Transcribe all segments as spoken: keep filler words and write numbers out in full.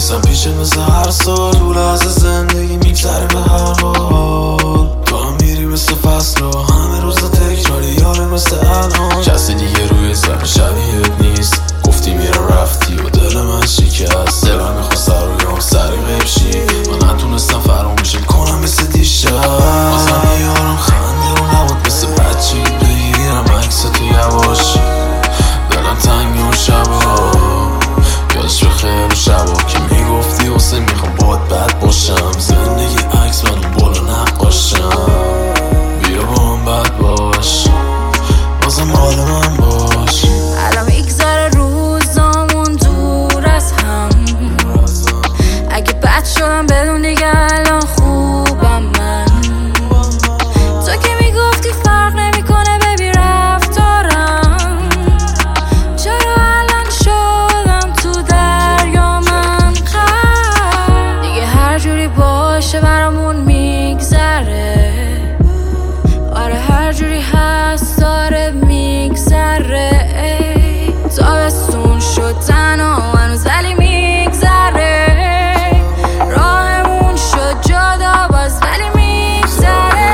نیستم پیشت مثل هر سال، طول از زندگی میگذره به هر حال. تو هم میری مثل فصل و همه روز تکراری یاره مثل الان. کسی دیگه روی زمین شبیهت نیست، گفتی میرم رفتی و دل من شکست. دلم میخواست سر و یام سری غیب شی، من نتونستم فراموشت کنم مثل دیشب. بازم میارم خنده و نبود مثل بچی بگیرم عکس تو یواش. دلم تنگ اون شبا یادش بخیر اون شبا که میگفتی حسین میخوام باد بد باشم. زندگی عکس من اون بالا نقاشم، بیا با من بد باش بازم مال من باش. الان میگذره روزامون دور از هم، اگه بد شدم بدون دیگه الان خوبم من. تو که میگفتی فرق نمیکنه ببی رفتارم، چرا الان شدم تو دریا من خر. دیگه هر جوری باشه برامون میگذره، آره هر جوری هست داره میگذره. تابستون شد تنها هنوز ولی میگذره، راهمون شد جدا باز ولی میگذره.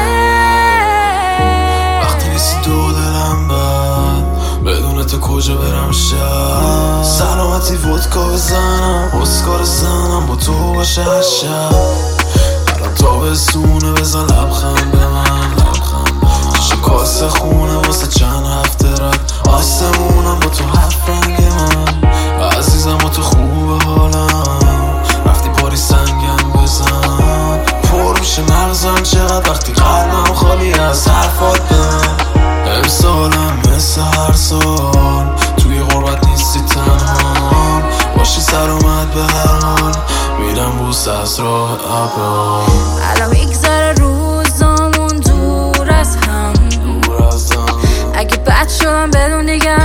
وقتی نیستی دو دلم بد، بدون تو کجا برم شب. سلامتی ودکا بزنم اسکار زنم با تو باشه هر شب. الان تابستونه بزن لبخند به من، لبخند به من. شیشه کاسه خونه واسه چند هفته رد آسمونم با تو حرف رنگ من. عزیزم با تو خوبه حالم، رفتی پاری سنگم بزن. پر میشه مغزم چقدر وقتی قلبم خالی از حرفات به من. امسالم مثل هر سال توی غربت نیستی تنها، باشی سلامت به هر حال میرم بوس از راه ابرا. الان میگذره روزامون دور از هم، دور از هم. اگه بد شدم بدون دیگه